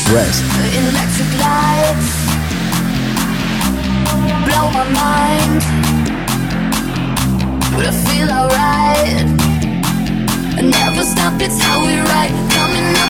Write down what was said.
Rest. Electric lights blow my mind, but I feel alright. I never stop, it's how we ride. Coming up